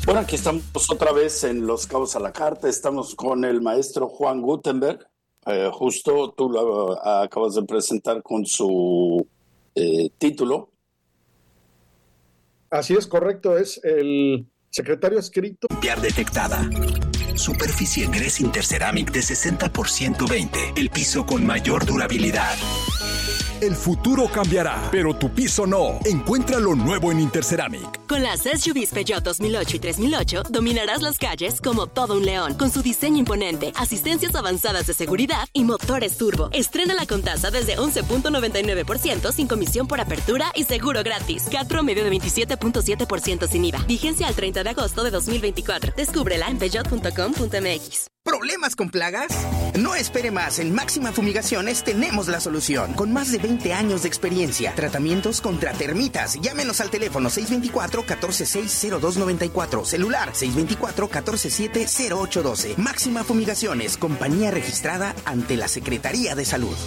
Bueno, aquí estamos otra vez en Los Cabos a la Carta. Estamos con el maestro Juan Gutenberg. Justo tú lo acabas de presentar con su título. Así es, correcto. Es el secretario escrito. Limpiar detectada. Superficie Gres Interceramic de 60x 20. El piso con mayor durabilidad. El futuro cambiará, pero tu piso no. Encuentra lo nuevo en Interceramic. Con las SUVs Peugeot 2008 y 3008, dominarás las calles como todo un león, con su diseño imponente, asistencias avanzadas de seguridad y motores turbo. Estrénala con tasa desde 11.99% sin comisión por apertura y seguro gratis. CAT promedio de 27.7% sin IVA. Vigencia al 30 de agosto de 2024. Descúbrela en peugeot.com.mx. ¿Problemas con plagas? No espere más. En Máxima Fumigaciones tenemos la solución. Con más de 20 años de experiencia. Tratamientos contra termitas. Llámenos al teléfono 624-146-0294. Celular 624-147-0812. Máxima Fumigaciones. Compañía registrada ante la Secretaría de Salud.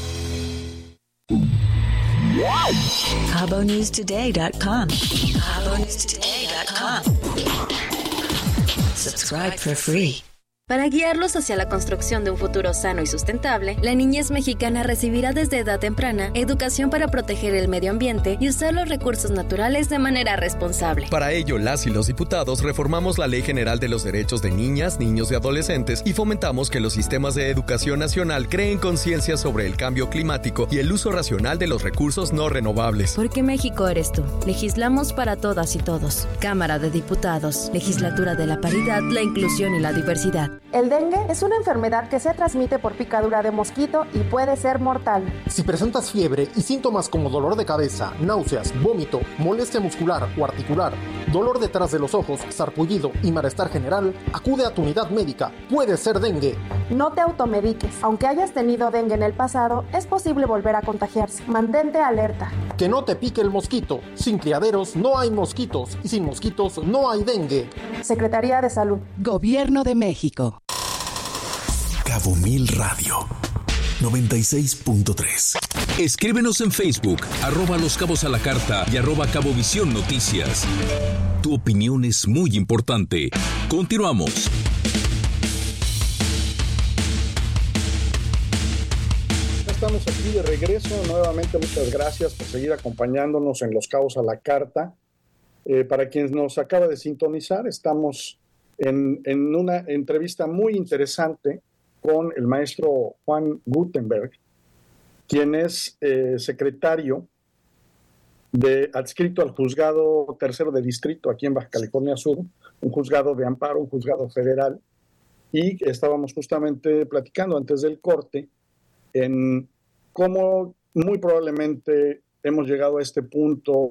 CaboNewsToday.com. CaboNewsToday.com. Subscribe for free. Para guiarlos hacia la construcción de un futuro sano y sustentable, la niñez mexicana recibirá desde edad temprana educación para proteger el medio ambiente y usar los recursos naturales de manera responsable. Para ello, las y los diputados reformamos la Ley General de los Derechos de Niñas, Niños y Adolescentes y fomentamos que los sistemas de educación nacional creen conciencia sobre el cambio climático y el uso racional de los recursos no renovables. Porque México eres tú. Legislamos para todas y todos. Cámara de Diputados. Legislatura de la Paridad, la Inclusión y la Diversidad. El dengue es una enfermedad que se transmite por picadura de mosquito y puede ser mortal. Si presentas fiebre y síntomas como dolor de cabeza, náuseas, vómito, molestia muscular o articular, dolor detrás de los ojos, sarpullido y malestar general, acude a tu unidad médica. Puede ser dengue. No te automediques. Aunque hayas tenido dengue en el pasado, es posible volver a contagiarse. Mantente alerta. Que no te pique el mosquito. Sin criaderos no hay mosquitos y sin mosquitos no hay dengue. Secretaría de Salud. Gobierno de México. Cabo Mil Radio 96.3. Escríbenos en Facebook, @Los Cabos a la Carta y @Cabovisión Noticias. Tu opinión es muy importante. Continuamos. Estamos aquí de regreso. Nuevamente, muchas gracias por seguir acompañándonos en Los Cabos a la Carta. Para quien nos acaba de sintonizar, estamos en una entrevista muy interesante con el maestro Juan Gutenberg, quien es secretario adscrito al Juzgado Tercero de Distrito aquí en Baja California Sur, un juzgado de amparo, un juzgado federal, y estábamos justamente platicando antes del corte en cómo muy probablemente hemos llegado a este punto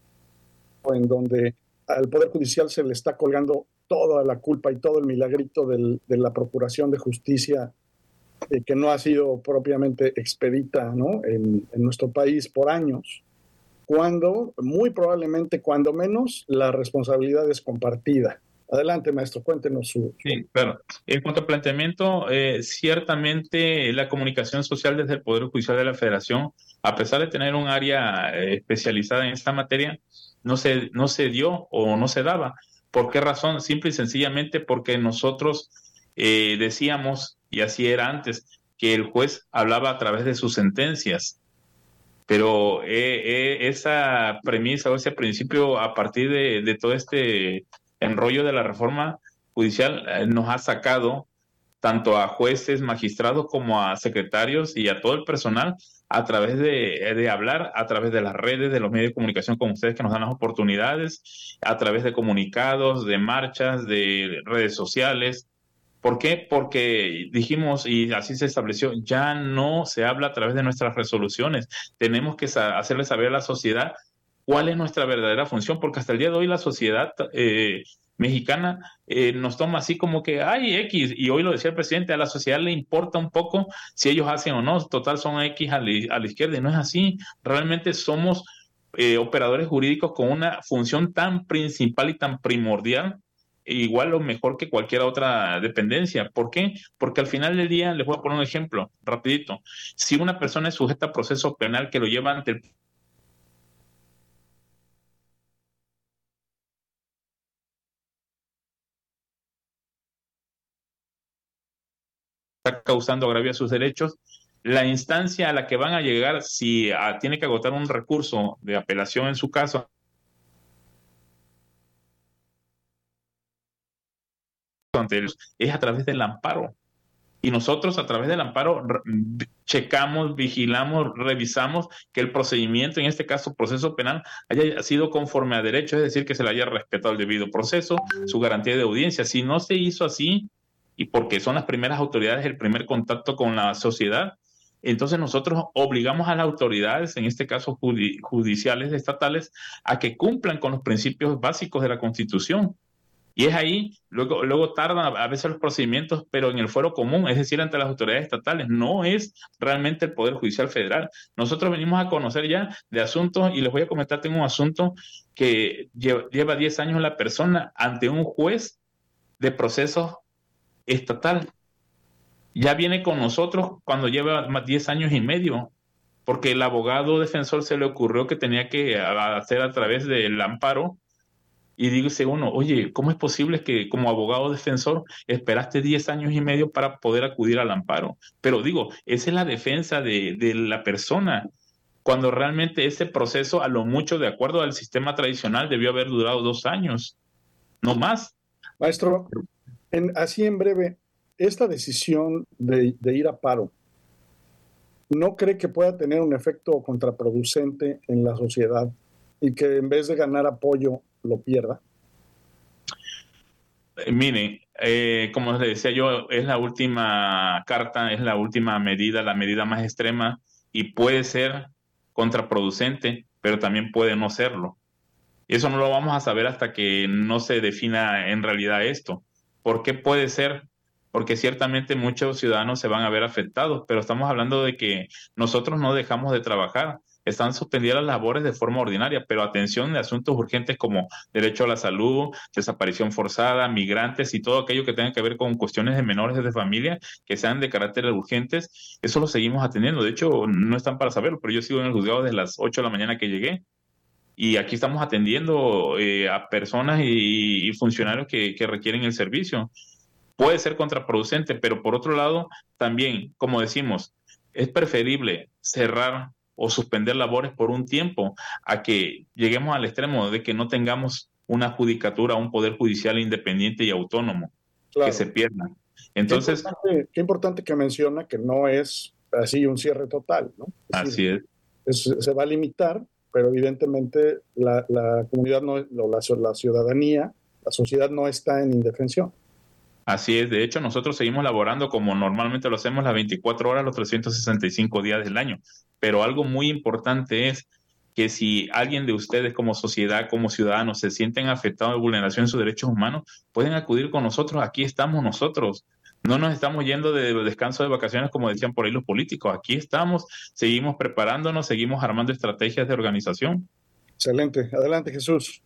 en donde al Poder Judicial se le está colgando toda la culpa y todo el milagrito de la Procuración de Justicia, que no ha sido propiamente expedita, ¿no?, en nuestro país por años, cuando muy probablemente, cuando menos, la responsabilidad es compartida. Adelante, maestro, cuéntenos su... Sí, claro. En cuanto al planteamiento, ciertamente la comunicación social desde el Poder Judicial de la Federación, a pesar de tener un área especializada en esta materia, no se dio o no se daba. ¿Por qué razón? Simple y sencillamente porque nosotros decíamos, y así era antes, que el juez hablaba a través de sus sentencias. Pero esa premisa o ese principio, a partir de todo este enrollo de la reforma judicial, nos ha sacado tanto a jueces, magistrados, como a secretarios y a todo el personal a través de hablar, a través de las redes, de los medios de comunicación como ustedes que nos dan las oportunidades, a través de comunicados, de marchas, de redes sociales. ¿Por qué? Porque dijimos, y así se estableció, ya no se habla a través de nuestras resoluciones. Tenemos que hacerle saber a la sociedad cuál es nuestra verdadera función, porque hasta el día de hoy la sociedad mexicana nos toma así como que hay X, y hoy lo decía el presidente, a la sociedad le importa un poco si ellos hacen o no, total son X a la izquierda, y no es así. Realmente somos operadores jurídicos con una función tan principal y tan primordial, igual o mejor que cualquier otra dependencia. ¿Por qué? Porque al final del día, les voy a poner un ejemplo rapidito. Si una persona es sujeta a proceso penal que lo lleva ante el está causando agravio a sus derechos. La instancia a la que van a llegar, si tiene que agotar un recurso de apelación en su caso, es a través del amparo. Y nosotros a través del amparo checamos, vigilamos, revisamos que el procedimiento, en este caso proceso penal, haya sido conforme a derecho, es decir, que se le haya respetado el debido proceso, su garantía de audiencia. Si no se hizo así, y porque son las primeras autoridades, el primer contacto con la sociedad, entonces nosotros obligamos a las autoridades, en este caso judiciales, estatales, a que cumplan con los principios básicos de la Constitución. Y es ahí, luego tardan a veces los procedimientos, pero en el fuero común, es decir, ante las autoridades estatales, no es realmente el Poder Judicial Federal. Nosotros venimos a conocer ya de asuntos, y les voy a comentar, tengo un asunto que lleva 10 años la persona ante un juez de proceso estatal. Ya viene con nosotros cuando lleva 10 años y medio, porque el abogado defensor se le ocurrió que tenía que hacer a través del amparo. Y dice uno, oye, ¿cómo es posible que como abogado defensor esperaste 10 años y medio para poder acudir al amparo? Pero digo, esa es la defensa de la persona, cuando realmente ese proceso, a lo mucho, de acuerdo al sistema tradicional, debió haber durado 2 años, no más. Maestro, así en breve, esta decisión de ir a paro, ¿no cree que pueda tener un efecto contraproducente en la sociedad y que en vez de ganar apoyo, lo pierda? Mire, como les decía yo, es la última carta, es la última medida, la medida más extrema, y puede ser contraproducente, pero también puede no serlo. Eso no lo vamos a saber hasta que no se defina en realidad esto. ¿Por qué puede ser? Porque ciertamente muchos ciudadanos se van a ver afectados, pero estamos hablando de que nosotros no dejamos de trabajar. Están suspendidas las labores de forma ordinaria, pero atención de asuntos urgentes como derecho a la salud, desaparición forzada, migrantes y todo aquello que tenga que ver con cuestiones de menores de familia que sean de carácter urgentes, eso lo seguimos atendiendo. De hecho, no están para saberlo, pero yo sigo en el juzgado desde las 8 de la mañana que llegué, y aquí estamos atendiendo a personas y funcionarios que requieren el servicio. Puede ser contraproducente, pero por otro lado, también, como decimos, es preferible cerrar o suspender labores por un tiempo a que lleguemos al extremo de que no tengamos una judicatura, un poder judicial independiente y autónomo, claro, que se pierda. Entonces, qué importante que menciona que no es así un cierre total, ¿no? Así es. Se va a limitar, pero evidentemente la comunidad, la ciudadanía, la sociedad no está en indefensión. Así es, de hecho nosotros seguimos laborando como normalmente lo hacemos las 24 horas, los 365 días del año, pero algo muy importante es que si alguien de ustedes como sociedad, como ciudadanos, se sienten afectados de vulneración de sus derechos humanos, pueden acudir con nosotros, aquí estamos nosotros. No nos estamos yendo de descanso de vacaciones como decían por ahí los políticos, aquí estamos, seguimos preparándonos, seguimos armando estrategias de organización. Excelente, adelante Jesús.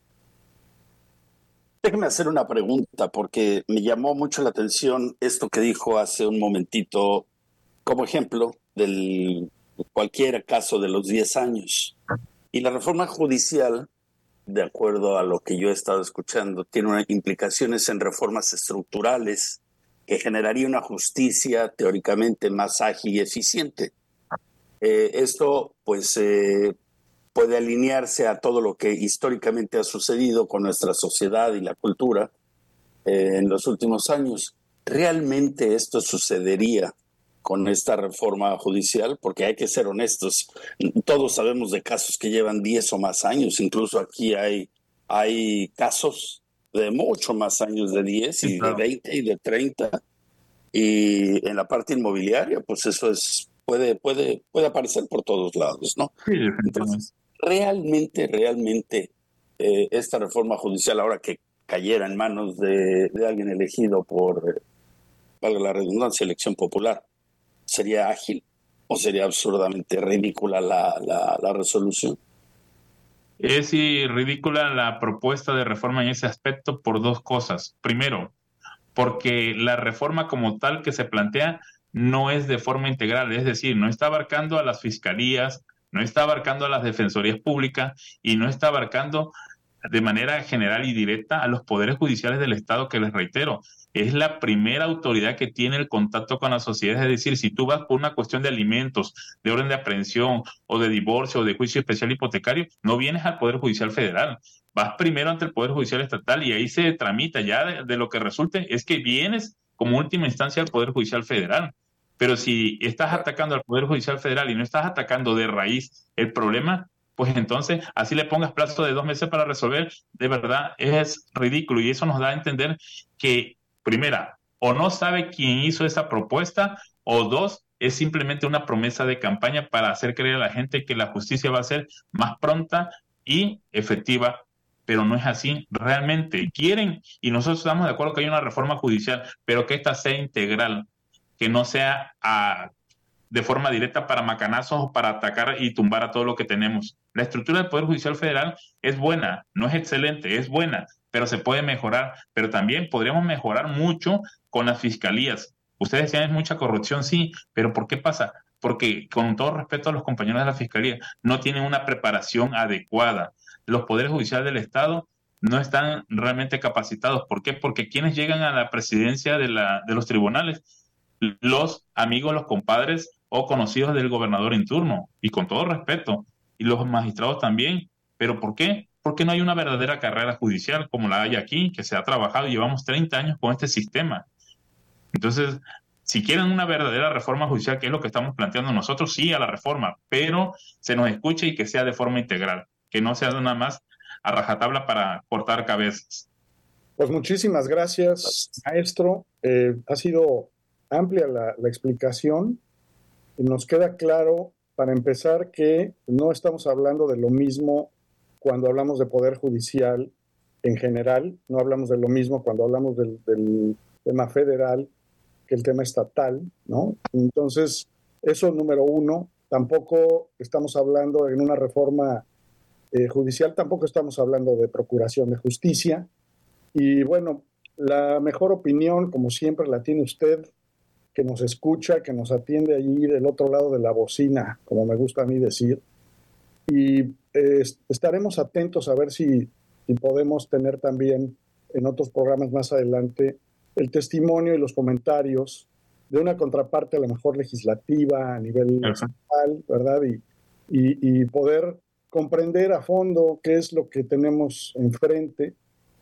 Déjeme hacer una pregunta, porque me llamó mucho la atención esto que dijo hace un momentito, como ejemplo del cualquier caso de los 10 años. Y la reforma judicial, de acuerdo a lo que yo he estado escuchando, tiene implicaciones en reformas estructurales que generaría una justicia teóricamente más ágil y eficiente. Esto, pues, puede alinearse a todo lo que históricamente ha sucedido con nuestra sociedad y la cultura en los últimos años. ¿Realmente esto sucedería con esta reforma judicial? Porque hay que ser honestos, todos sabemos de casos que llevan 10 o más años, incluso aquí hay casos de mucho más años, de 10 y de 20 y de 30, y en la parte inmobiliaria, pues eso puede aparecer por todos lados, ¿no? Sí, entonces, realmente esta reforma judicial, ahora que cayera en manos de alguien elegido por, valga la redundancia, elección popular, ¿sería ágil o sería absurdamente ridícula la resolución? Es ridícula la propuesta de reforma en ese aspecto por dos cosas. Primero, porque la reforma como tal que se plantea no es de forma integral, es decir, no está abarcando a las fiscalías, no está abarcando a las defensorías públicas y no está abarcando de manera general y directa a los poderes judiciales del Estado, que les reitero, es la primera autoridad que tiene el contacto con la sociedad. Es decir, si tú vas por una cuestión de alimentos, de orden de aprehensión o de divorcio o de juicio especial hipotecario, no vienes al Poder Judicial Federal. Vas primero ante el Poder Judicial Estatal y ahí se tramita. Ya de lo que resulte es que vienes como última instancia al Poder Judicial Federal. Pero si estás atacando al Poder Judicial Federal y no estás atacando de raíz el problema, pues entonces así le pongas plazo de 2 meses para resolver, de verdad es ridículo. Y eso nos da a entender que, primera, o no sabe quién hizo esa propuesta, o 2, es simplemente una promesa de campaña para hacer creer a la gente que la justicia va a ser más pronta y efectiva, pero no es así. Realmente quieren, y nosotros estamos de acuerdo que hay una reforma judicial, pero que esta sea integral, que no sea de forma directa para macanazos o para atacar y tumbar a todo lo que tenemos. La estructura del Poder Judicial Federal es buena, no es excelente, es buena, pero se puede mejorar. Pero también podríamos mejorar mucho con las fiscalías. Ustedes decían, es mucha corrupción, sí, pero ¿por qué pasa? Porque, con todo respeto a los compañeros de la fiscalía, no tienen una preparación adecuada. Los poderes judiciales del Estado no están realmente capacitados. ¿Por qué? Porque quienes llegan a la presidencia de los tribunales, los amigos, los compadres o conocidos del gobernador en turno, y con todo respeto, y los magistrados también. ¿Pero por qué? Porque no hay una verdadera carrera judicial como la hay aquí, que se ha trabajado, llevamos 30 años con este sistema. Entonces, si quieren una verdadera reforma judicial, que es lo que estamos planteando nosotros, sí a la reforma, pero se nos escuche y que sea de forma integral, que no sea nada más a rajatabla para cortar cabezas. Pues muchísimas gracias, maestro. Ha sido amplia la explicación y nos queda claro, para empezar, que no estamos hablando de lo mismo cuando hablamos de poder judicial en general, no hablamos de lo mismo cuando hablamos del tema federal que el tema estatal, ¿no? Entonces, eso número uno. Tampoco estamos hablando en una reforma judicial, tampoco estamos hablando de procuración de justicia. Y bueno, la mejor opinión, como siempre, la tiene usted, que nos escucha, que nos atiende allí del otro lado de la bocina, como me gusta a mí decir. Y estaremos atentos a ver si podemos tener también en otros programas más adelante el testimonio y los comentarios de una contraparte a lo mejor legislativa a nivel nacional, ¿verdad? Y poder comprender a fondo qué es lo que tenemos enfrente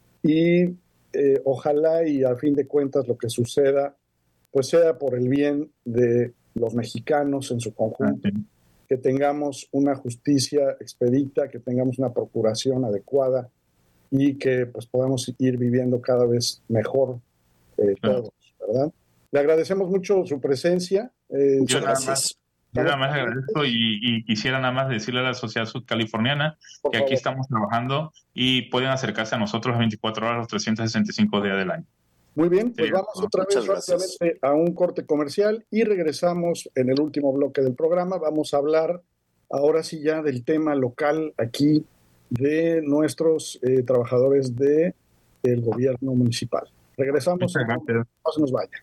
y ojalá y a fin de cuentas lo que suceda pues sea por el bien de los mexicanos en su conjunto, que tengamos una justicia expedita, que tengamos una procuración adecuada y que pues podamos ir viviendo cada vez mejor todos, ¿verdad? Le agradecemos mucho su presencia. Yo nada más agradezco y quisiera nada más decirle a la sociedad sudcaliforniana que aquí estamos trabajando y pueden acercarse a nosotros las 24 horas, los 365 días del año. Muy bien, pues vamos otra vez rápidamente a un corte comercial y regresamos en el último bloque del programa. Vamos a hablar ahora sí ya del tema local aquí de nuestros trabajadores del gobierno municipal. Regresamos, no se nos vaya.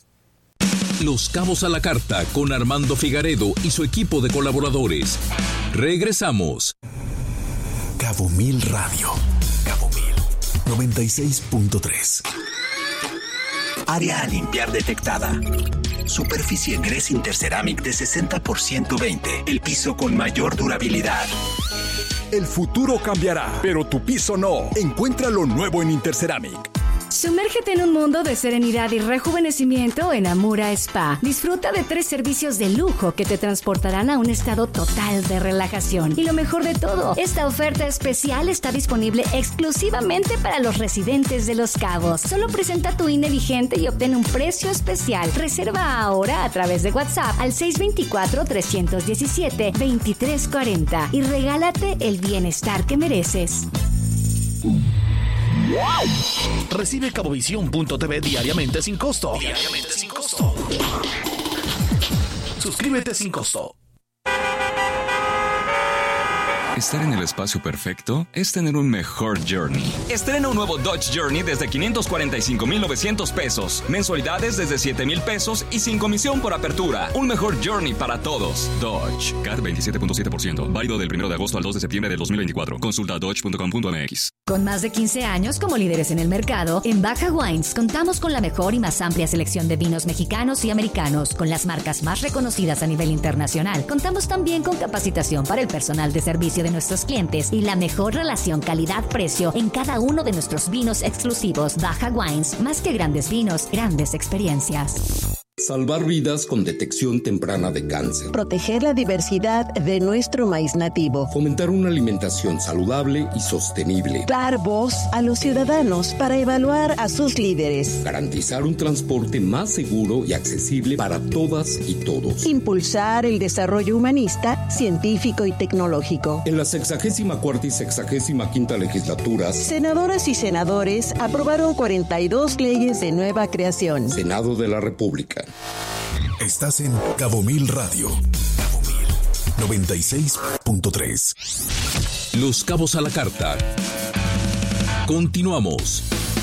Los Cabos a la Carta con Armando Figaredo y su equipo de colaboradores. Regresamos. Cabo Mil Radio. Cabo Mil 96.3. Área a limpiar detectada. Superficie gres Interceramic de 60% 20. El piso con mayor durabilidad. El futuro cambiará, pero tu piso no. Encuentra lo nuevo en Interceramic. Sumérgete en un mundo de serenidad y rejuvenecimiento en Amura Spa. Disfruta de 3 servicios de lujo que te transportarán a un estado total de relajación. Y lo mejor de todo, esta oferta especial está disponible exclusivamente para los residentes de Los Cabos. Solo presenta tu INE vigente y obtén un precio especial. Reserva ahora a través de WhatsApp al 624-317-2340 y regálate el bienestar que mereces. Recibe Cabovisión.tv diariamente sin costo. Suscríbete sin costo. Estar en el espacio perfecto es tener un mejor Journey. Estrena un nuevo Dodge Journey desde $545,900 pesos. Mensualidades desde $7,000 pesos y sin comisión por apertura. Un mejor Journey para todos. Dodge. CAT 27.7%. Válido del 1 de agosto al 2 de septiembre del 2024. Consulta dodge.com.mx. Con más de 15 años como líderes en el mercado, en Baja Wines contamos con la mejor y más amplia selección de vinos mexicanos y americanos, con las marcas más reconocidas a nivel internacional. Contamos también con capacitación para el personal de servicio de nuestros clientes y la mejor relación calidad-precio en cada uno de nuestros vinos exclusivos. Baja Wines, más que grandes vinos, grandes experiencias. Salvar vidas con detección temprana de cáncer. Proteger la diversidad de nuestro maíz nativo. Fomentar una alimentación saludable y sostenible. Dar voz a los ciudadanos para evaluar a sus líderes. Garantizar un transporte más seguro y accesible para todas y todos. Impulsar el desarrollo humanista, científico y tecnológico. En la 64ª y 65ª legislaturas, senadoras y senadores aprobaron 42 leyes de nueva creación. Senado de la República. Estás en Cabo Mil Radio. Cabo Mil 96.3. Los Cabos a la Carta. Continuamos.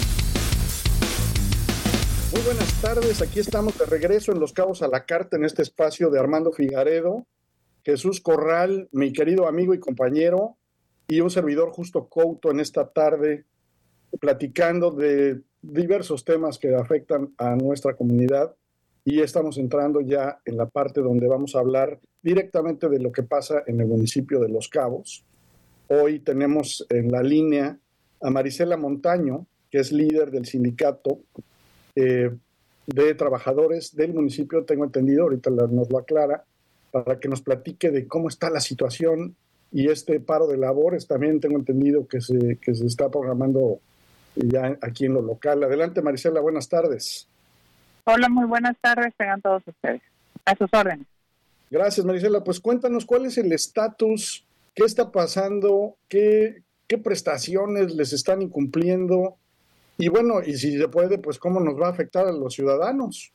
Muy buenas tardes, aquí estamos de regreso en Los Cabos a la Carta, en este espacio de Armando Figaredo, Jesús Corral, mi querido amigo y compañero, y un servidor Justo Couto en esta tarde, platicando de diversos temas que afectan a nuestra comunidad. Y estamos entrando ya en la parte donde vamos a hablar directamente de lo que pasa en el municipio de Los Cabos. Hoy tenemos en la línea a Marisela Montaño, que es líder del sindicato de trabajadores del municipio, tengo entendido, ahorita nos lo aclara, para que nos platique de cómo está la situación y este paro de labores. También tengo entendido que se está programando ya aquí en lo local. Adelante, Marisela, buenas tardes. Hola, muy buenas tardes, tengan todos ustedes. A sus órdenes. Gracias, Marisela. Pues cuéntanos cuál es el estatus, qué está pasando, qué prestaciones les están incumpliendo y bueno, y si se puede, pues cómo nos va a afectar a los ciudadanos.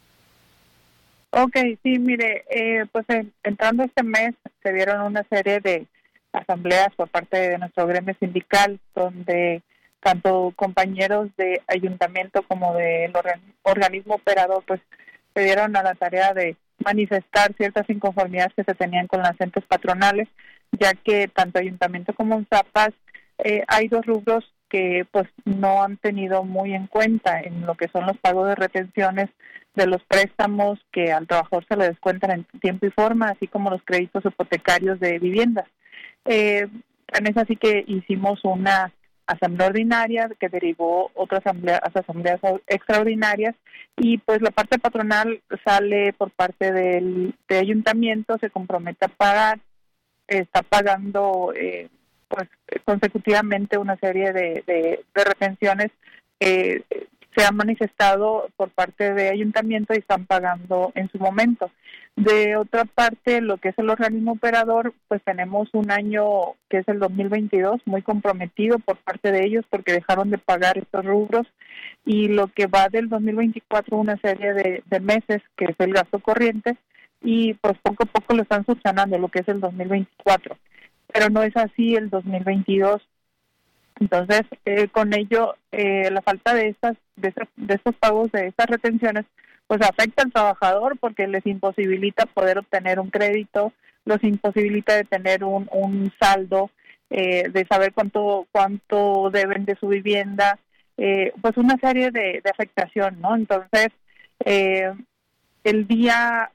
Ok, sí, mire, pues entrando este mes se dieron una serie de asambleas por parte de nuestro gremio sindical donde tanto compañeros de ayuntamiento como del organismo operador pues se dieron a la tarea de manifestar ciertas inconformidades que se tenían con las entes patronales, ya que tanto ayuntamiento como Zapas hay dos rubros que pues no han tenido muy en cuenta en lo que son los pagos de retenciones de los préstamos que al trabajador se le descuentan en tiempo y forma, así como los créditos hipotecarios de viviendas. En eso así que hicimos una asamblea ordinaria que derivó otras asambleas extraordinarias y pues la parte patronal sale por parte de ayuntamiento, se compromete a pagar, está pagando pues consecutivamente una serie de retenciones se han manifestado por parte de ayuntamiento y están pagando en su momento. De otra parte, lo que es el organismo operador, pues tenemos un año que es el 2022 muy comprometido por parte de ellos porque dejaron de pagar estos rubros y lo que va del 2024 una serie de meses que es el gasto corriente y pues poco a poco lo están subsanando lo que es el 2024, pero no es así el 2022. Entonces, con ello, la falta de estos pagos, de estas retenciones, pues afecta al trabajador porque les imposibilita poder obtener un crédito, los imposibilita de tener un saldo, de saber cuánto deben de su vivienda, pues una serie de afectación, ¿no? Entonces, el día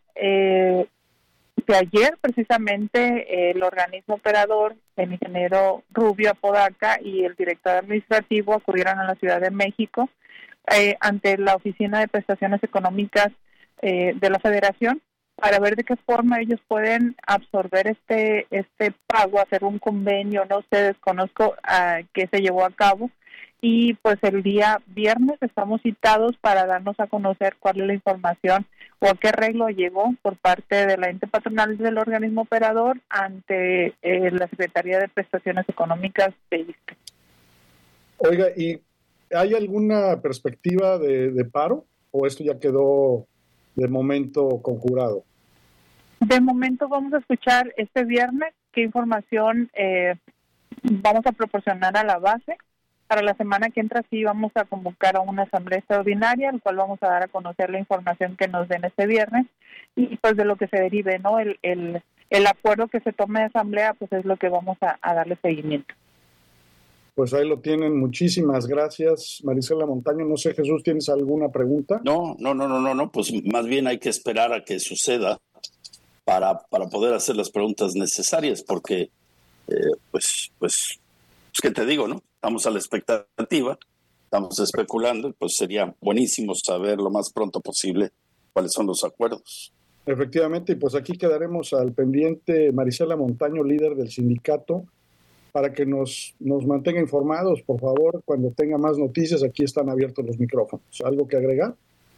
de ayer, precisamente, el organismo operador, el ingeniero Rubio Apodaca y el director administrativo acudieron a la Ciudad de México ante la Oficina de Prestaciones Económicas de la Federación para ver de qué forma ellos pueden absorber este pago, hacer un convenio, no sé, desconozco que se llevó a cabo. Y pues el día viernes estamos citados para darnos a conocer cuál es la información o a qué arreglo llegó por parte de la ente patronal del organismo operador ante la Secretaría de Prestaciones Económicas de ISSSTE. Oiga, ¿y hay alguna perspectiva de paro o esto ya quedó de momento conjurado? De momento vamos a escuchar este viernes qué información vamos a proporcionar a la base. Para la semana que entra sí vamos a convocar a una asamblea extraordinaria, al cual vamos a dar a conocer la información que nos den este viernes y pues de lo que se derive, ¿no? El acuerdo que se tome de asamblea pues es lo que vamos a darle seguimiento. Pues ahí lo tienen. Muchísimas gracias, Marisela Montaño. No sé, Jesús, ¿tienes alguna pregunta? No. Pues más bien hay que esperar a que suceda para poder hacer las preguntas necesarias, porque, pues, ¿qué te digo, no? Estamos a la expectativa, estamos especulando, y pues sería buenísimo saber lo más pronto posible cuáles son los acuerdos. Efectivamente, y pues aquí quedaremos al pendiente, Marisela Montaño, líder del sindicato, para que nos mantenga informados, por favor. Cuando tenga más noticias, aquí están abiertos los micrófonos. ¿Algo que agregar?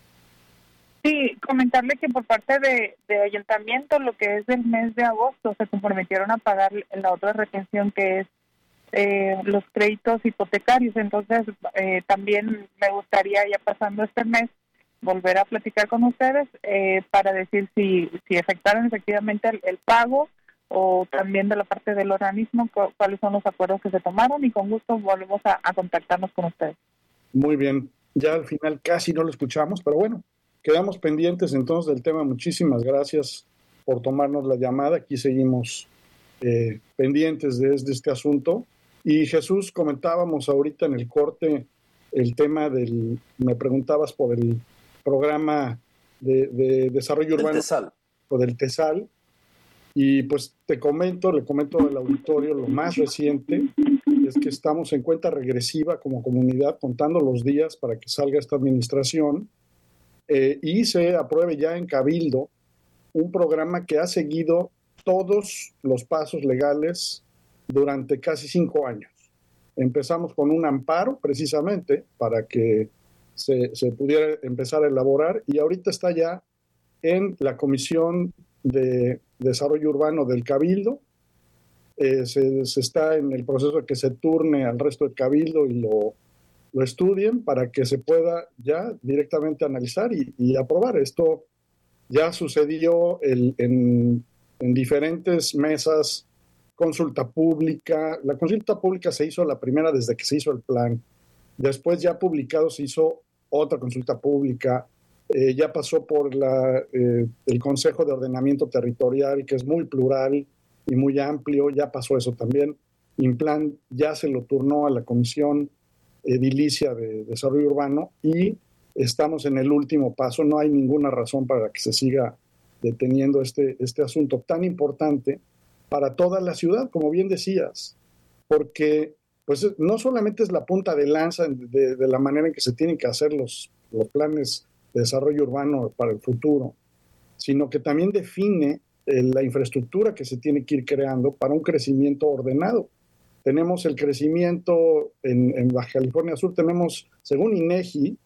Sí, comentarle que por parte de ayuntamiento, lo que es del mes de agosto, se comprometieron a pagar la otra retención, que es los créditos hipotecarios. Entonces, también me gustaría, ya pasando este mes, volver a platicar con ustedes para decir si efectuaron efectivamente el pago, o también de la parte del organismo, cuáles son los acuerdos que se tomaron, y con gusto volvemos a contactarnos con ustedes. Muy bien. Ya al final casi no lo escuchamos, pero bueno, quedamos pendientes entonces del tema. Muchísimas gracias por tomarnos la llamada. Aquí seguimos pendientes de este asunto. Y Jesús, comentábamos ahorita en el corte el tema me preguntabas por el programa de desarrollo urbano o del TESAL. Y pues le comento al auditorio lo más reciente, es que estamos en cuenta regresiva como comunidad, contando los días para que salga esta administración y se apruebe ya en Cabildo un programa que ha seguido todos los pasos legales durante casi 5 años. Empezamos con un amparo precisamente para que se pudiera empezar a elaborar, y ahorita está ya en la Comisión de Desarrollo Urbano del Cabildo. Se está en el proceso de que se turne al resto del Cabildo y lo estudien para que se pueda ya directamente analizar y aprobar. Esto ya sucedió en diferentes mesas, consulta pública. La consulta pública se hizo la primera desde que se hizo el plan. Después, ya publicado, se hizo otra consulta pública. Ya pasó por el Consejo de Ordenamiento Territorial, que es muy plural y muy amplio. Ya pasó eso también. Implan ya se lo turnó a la Comisión Edilicia de Desarrollo Urbano y estamos en el último paso. No hay ninguna razón para que se siga deteniendo este asunto tan importante para toda la ciudad, como bien decías, porque pues no solamente es la punta de lanza de la manera en que se tienen que hacer los planes de desarrollo urbano para el futuro, sino que también define la infraestructura que se tiene que ir creando para un crecimiento ordenado. Tenemos el crecimiento en Baja California Sur, tenemos, según INEGI,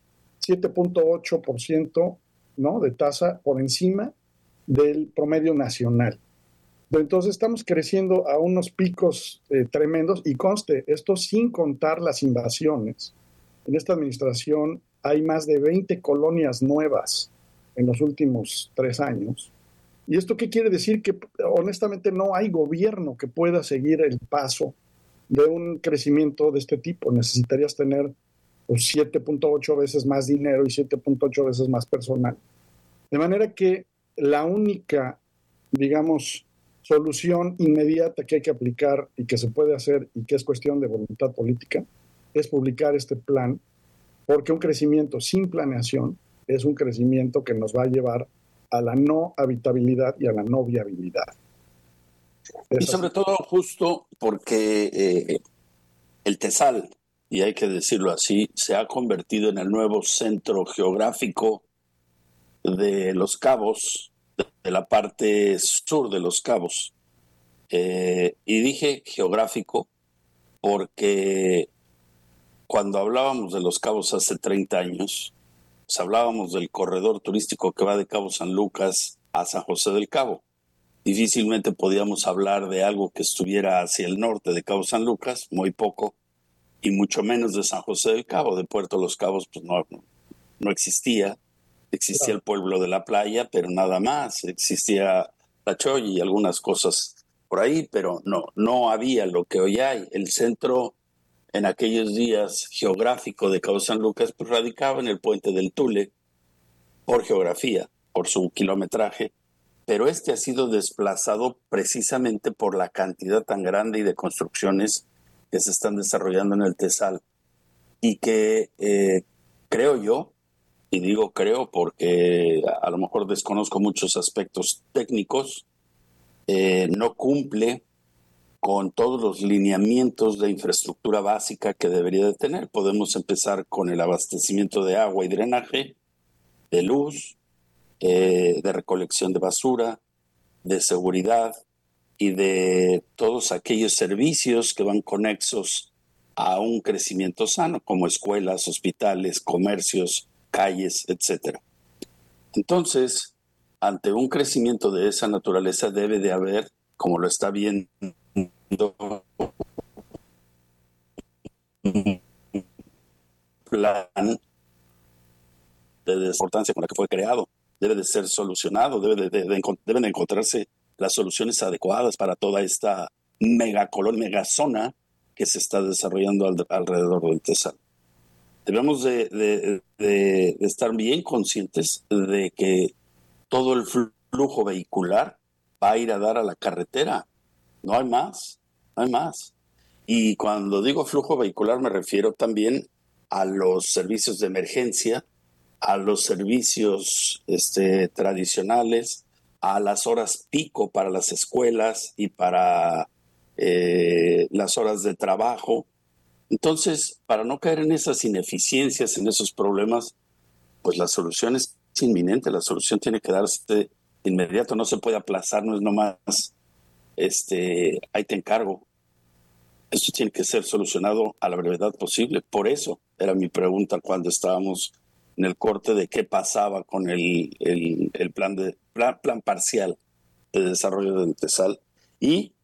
7.8%, ¿no?, de tasa por encima del promedio nacional. Entonces estamos creciendo a unos picos tremendos, y conste, esto sin contar las invasiones. En esta administración hay más de 20 colonias nuevas en los últimos 3 años. ¿Y esto qué quiere decir? Que honestamente no hay gobierno que pueda seguir el paso de un crecimiento de este tipo. Necesitarías tener 7.8 veces más dinero y 7.8 veces más personal. De manera que la única, digamos, solución inmediata que hay que aplicar y que se puede hacer, y que es cuestión de voluntad política, es publicar este plan, porque un crecimiento sin planeación es un crecimiento que nos va a llevar a la no habitabilidad y a la no viabilidad. Y sobre todo justo porque el TESAL, y hay que decirlo así, se ha convertido en el nuevo centro geográfico de Los Cabos, de la parte sur de Los Cabos. Y dije geográfico porque cuando hablábamos de Los Cabos hace 30 años, pues hablábamos del corredor turístico que va de Cabo San Lucas a San José del Cabo. Difícilmente podíamos hablar de algo que estuviera hacia el norte de Cabo San Lucas, muy poco, y mucho menos de San José del Cabo. De Puerto Los Cabos pues no existía. Existía el pueblo de la playa, pero nada más. Existía La Choya y algunas cosas por ahí, pero no había lo que hoy hay. El centro en aquellos días geográfico de Cabo San Lucas pues radicaba en el puente del Tule, por geografía, por su kilometraje, pero ha sido desplazado precisamente por la cantidad tan grande y de construcciones que se están desarrollando en el Tesal y que creo yo, y digo creo porque a lo mejor desconozco muchos aspectos técnicos, no cumple con todos los lineamientos de infraestructura básica que debería de tener. Podemos empezar con el abastecimiento de agua y drenaje, de luz, de recolección de basura, de seguridad y de todos aquellos servicios que van conexos a un crecimiento sano, como escuelas, hospitales, comercios, calles, etc. Entonces, ante un crecimiento de esa naturaleza debe de haber, como lo está viendo, un plan de importancia con la que fue creado. Debe de ser solucionado, deben de encontrarse las soluciones adecuadas para toda esta megazona que se está desarrollando alrededor del Tesal. Debemos de estar bien conscientes de que todo el flujo vehicular va a ir a dar a la carretera. No hay más. Y cuando digo flujo vehicular me refiero también a los servicios de emergencia, a los servicios tradicionales, a las horas pico para las escuelas y para las horas de trabajo. Entonces, para no caer en esas ineficiencias, en esos problemas, pues la solución es inminente, la solución tiene que darse de inmediato, no se puede aplazar, no es nomás, ahí te encargo. Esto tiene que ser solucionado a la brevedad posible. Por eso era mi pregunta cuando estábamos en el corte de qué pasaba con el plan parcial de desarrollo del Tesal. Y